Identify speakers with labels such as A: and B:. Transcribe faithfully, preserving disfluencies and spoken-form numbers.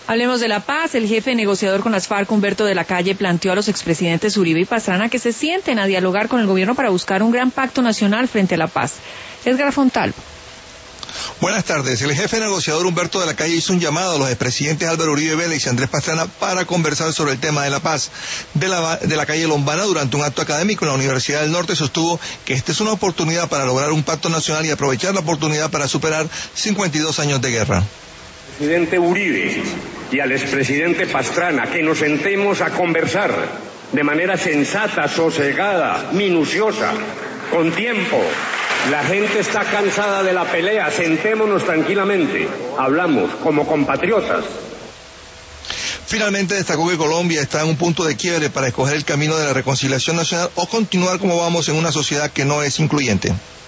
A: Hablemos de la paz. El jefe negociador con las FARC, Humberto de la Calle, planteó a los expresidentes Uribe y Pastrana que se sienten a dialogar con el gobierno para buscar un gran pacto nacional frente a la paz. Edgar Fontalvo.
B: Buenas tardes. El jefe negociador Humberto de la Calle hizo un llamado a los expresidentes Álvaro Uribe Vélez y Andrés Pastrana para conversar sobre el tema de la paz. De la, de la calle Lombana, durante un acto académico en la Universidad del Norte, sostuvo que esta es una oportunidad para lograr un pacto nacional y aprovechar la oportunidad para superar cincuenta y dos años de guerra.
C: Presidente Uribe y al expresidente Pastrana, que nos sentemos a conversar de manera sensata, sosegada, minuciosa, con tiempo. La gente está cansada de la pelea, sentémonos tranquilamente, hablamos como compatriotas.
B: Finalmente destacó que Colombia está en un punto de quiebre para escoger el camino de la reconciliación nacional o continuar como vamos en una sociedad que no es incluyente.